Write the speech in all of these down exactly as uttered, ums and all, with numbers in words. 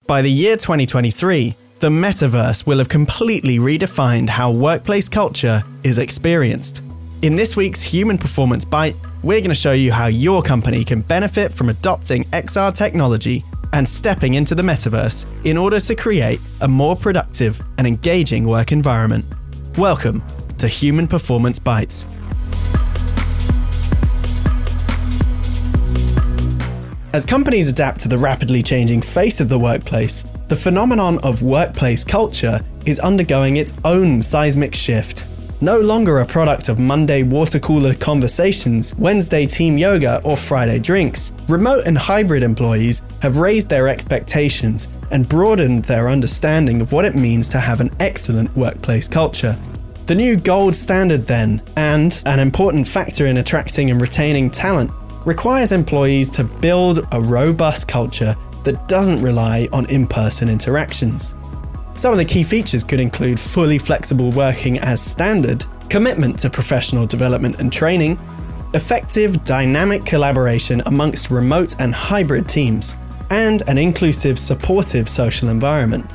By the year twenty twenty-three, the metaverse will have completely redefined how workplace culture is experienced. In this week's Human Performance Bite, we're going to show you how your company can benefit from adopting X R technology and stepping into the metaverse in order to create a more productive and engaging work environment. Welcome to Human Performance Bites. As companies adapt to the rapidly changing face of the workplace, the phenomenon of workplace culture is undergoing its own seismic shift. No longer a product of Monday water cooler conversations, Wednesday team yoga, or Friday drinks, remote and hybrid employees have raised their expectations and broadened their understanding of what it means to have an excellent workplace culture. The new gold standard then, and an important factor in attracting and retaining talent, requires employees to build a robust culture that doesn't rely on in-person interactions. Some of the key features could include fully flexible working as standard, commitment to professional development and training, effective dynamic collaboration amongst remote and hybrid teams, and an inclusive, supportive social environment.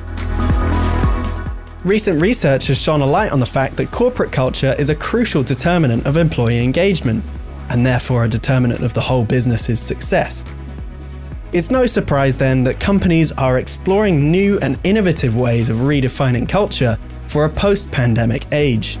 Recent research has shone a light on the fact that corporate culture is a crucial determinant of employee engagement, and therefore a determinant of the whole business's success. It's no surprise then that companies are exploring new and innovative ways of redefining culture for a post-pandemic age.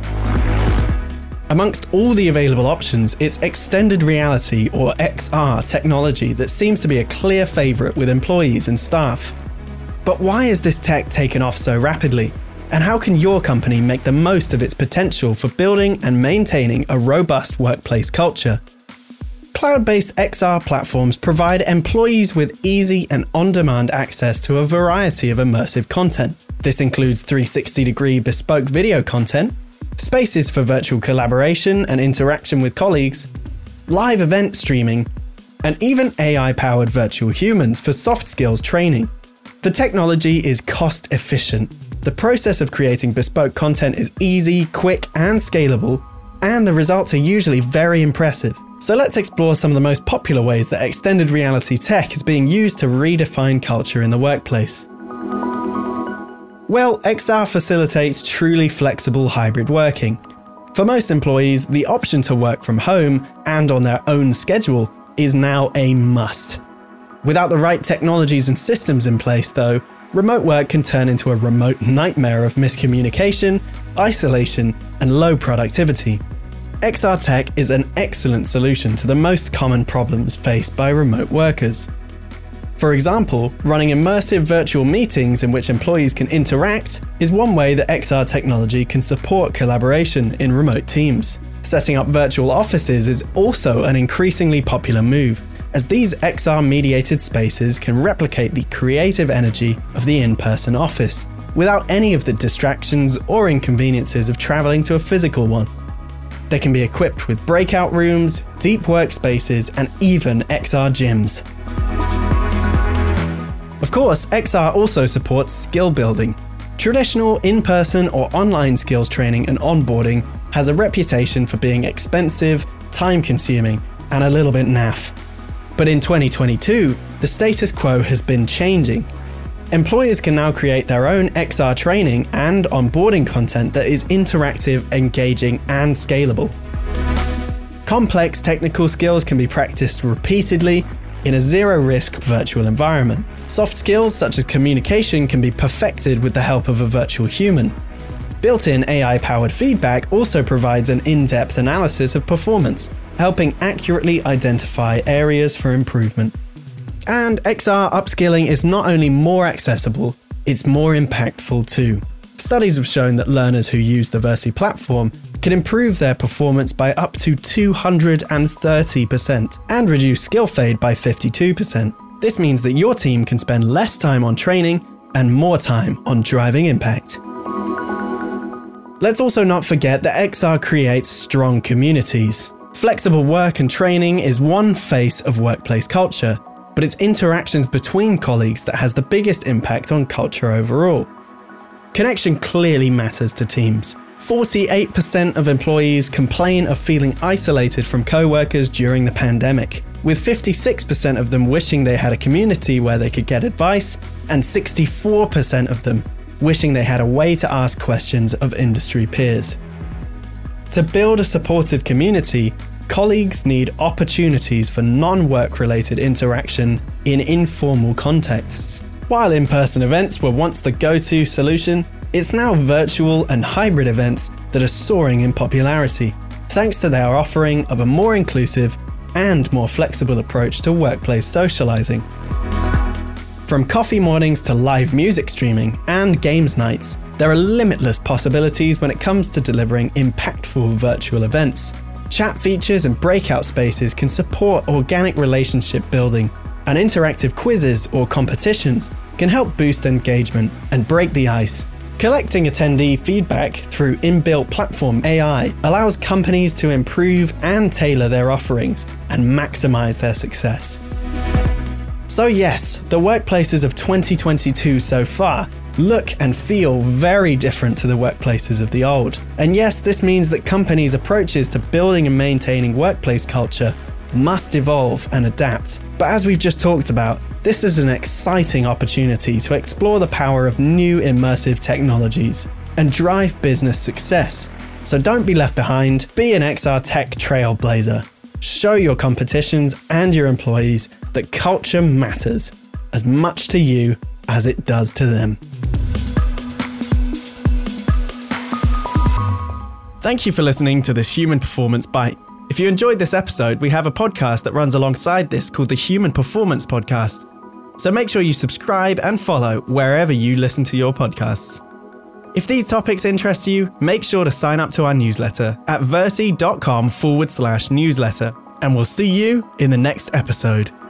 Amongst all the available options, it's extended reality or X R technology that seems to be a clear favourite with employees and staff. But why has this tech taken off so rapidly? And how can your company make the most of its potential for building and maintaining a robust workplace culture? Cloud-based X R platforms provide employees with easy and on-demand access to a variety of immersive content. This includes three sixty degree bespoke video content, spaces for virtual collaboration and interaction with colleagues, live event streaming, and even A I-powered virtual humans for soft skills training. The technology is cost-efficient. The process of creating bespoke content is easy, quick, and scalable, and the results are usually very impressive. So let's explore some of the most popular ways that extended reality tech is being used to redefine culture in the workplace. Well, X R facilitates truly flexible hybrid working. For most employees, the option to work from home and on their own schedule is now a must. Without the right technologies and systems in place, though, remote work can turn into a remote nightmare of miscommunication, isolation, and low productivity. X R tech is an excellent solution to the most common problems faced by remote workers. For example, running immersive virtual meetings in which employees can interact is one way that X R technology can support collaboration in remote teams. Setting up virtual offices is also an increasingly popular move, as these X R-mediated spaces can replicate the creative energy of the in-person office, without any of the distractions or inconveniences of traveling to a physical one. They can be equipped with breakout rooms, deep workspaces, and even X R gyms. Of course, X R also supports skill building. Traditional in-person or online skills training and onboarding has a reputation for being expensive, time-consuming, and a little bit naff. But in twenty twenty-two, the status quo has been changing. Employers can now create their own X R training and onboarding content that is interactive, engaging, and scalable. Complex technical skills can be practiced repeatedly in a zero-risk virtual environment. Soft skills such as communication can be perfected with the help of a virtual human. Built-in A I-powered feedback also provides an in-depth analysis of performance, helping accurately identify areas for improvement. And X R upskilling is not only more accessible, it's more impactful too. Studies have shown that learners who use the Versi platform can improve their performance by up to two hundred thirty percent and reduce skill fade by fifty-two percent. This means that your team can spend less time on training and more time on driving impact. Let's also not forget that X R creates strong communities. Flexible work and training is one face of workplace culture, but it's interactions between colleagues that has the biggest impact on culture overall. Connection clearly matters to teams. forty-eight percent of employees complain of feeling isolated from co-workers during the pandemic, with fifty-six percent of them wishing they had a community where they could get advice, and sixty-four percent of them wishing they had a way to ask questions of industry peers. To build a supportive community, colleagues need opportunities for non-work related interaction in informal contexts. While in-person events were once the go-to solution, it's now virtual and hybrid events that are soaring in popularity, thanks to their offering of a more inclusive and more flexible approach to workplace socializing. From coffee mornings to live music streaming and games nights, there are limitless possibilities when it comes to delivering impactful virtual events. Chat features and breakout spaces can support organic relationship building, and interactive quizzes or competitions can help boost engagement and break the ice. Collecting attendee feedback through inbuilt platform A I allows companies to improve and tailor their offerings and maximize their success. So yes, the workplaces of twenty twenty-two so far look and feel very different to the workplaces of the old. And yes, this means that companies' approaches to building and maintaining workplace culture must evolve and adapt. But as we've just talked about, this is an exciting opportunity to explore the power of new immersive technologies and drive business success. So don't be left behind, be an X R tech trailblazer. Show your competitions and your employees that culture matters as much to you as it does to them. Thank you for listening to this Human Performance Bite. If you enjoyed this episode, we have a podcast that runs alongside this called the Human Performance Podcast. So make sure you subscribe and follow wherever you listen to your podcasts. If these topics interest you, make sure to sign up to our newsletter at verti.com forward slash newsletter. And we'll see you in the next episode.